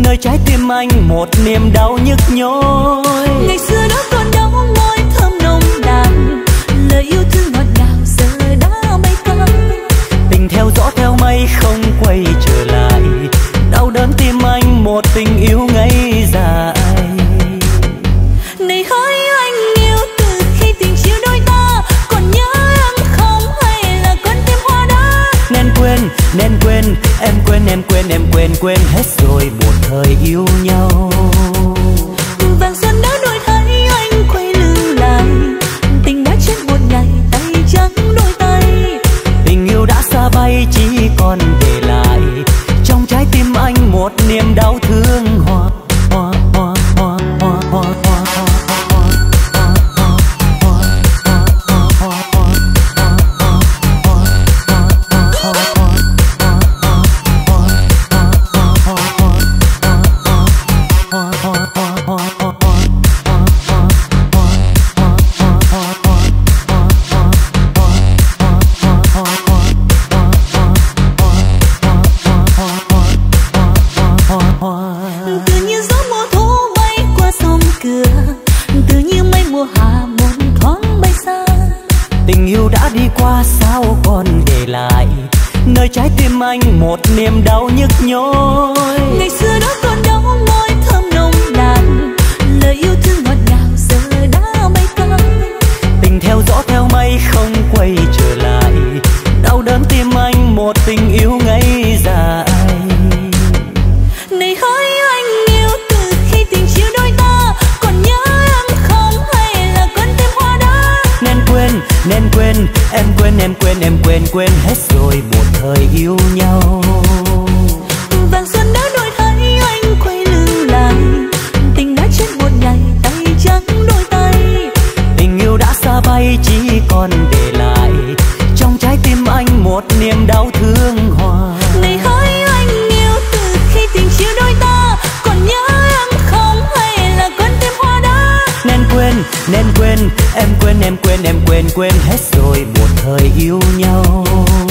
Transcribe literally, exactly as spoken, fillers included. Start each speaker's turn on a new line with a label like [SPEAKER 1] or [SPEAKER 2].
[SPEAKER 1] nơi trái tim anh một niềm đau nhức nhối.
[SPEAKER 2] Ngày xưa đó còn đau môi thơm nồng nàn, lời yêu thương ngọt ngào giờ đã bay cao.
[SPEAKER 1] Tình theo gió theo mây không quay trở lại, đau đớn tim anh một tình yêu ngây dài.
[SPEAKER 2] Này hỡi anh yêu từ khi tình chia đôi ta, còn nhớ em không hay là con tim hoa đá.
[SPEAKER 1] Nên quên, nên quên, em quên, em quên, em quên, quên hết rồi một thời yêu nhau.
[SPEAKER 2] Vàng xuân đã đổi thay anh quay lưng lại, tình đã chết một ngày tay trắng đôi tay.
[SPEAKER 1] Tình yêu đã xa bay chỉ còn để lại trong trái tim anh một niềm đau thương hoa hoa hoa hoa hoa hoa hoa.
[SPEAKER 2] Tự như gió mùa thu bay qua sông cửa, tự như mây mùa hạ một thoáng bay xa.
[SPEAKER 1] Tình yêu đã đi qua sao còn để lại nơi trái tim anh một niềm đau nhức nhối.
[SPEAKER 2] Ngày xưa đó còn đau môi thơm nồng nàn, lời yêu thương ngọt ngào giờ đã bay cao.
[SPEAKER 1] Tình theo gió theo mây không quay trở lại, đau đớn tim anh một tình yêu ngây dài.
[SPEAKER 2] Này hỡi anh yêu từ khi tình chia đôi ta, còn nhớ em không hay là con tim hoa đá.
[SPEAKER 1] Nên quên, nên quên, em quên, em quên, em quên, quên hết rồi một thời yêu nhau.
[SPEAKER 2] Vàng xuân đã đổi thay anh quay lưng lại, tình đã chết một ngày tay trắng đôi tay.
[SPEAKER 1] Tình yêu đã xa bay chỉ còn để lại trong trái tim anh một niềm đau thương hoa.
[SPEAKER 2] Này hỡi anh yêu từ khi tình chia đôi ta, còn nhớ em không hay là con tim hoa đá.
[SPEAKER 1] Nên quên, nên quên, em quên, em quên, em quên, quên hết rồi một thời yêu nhau.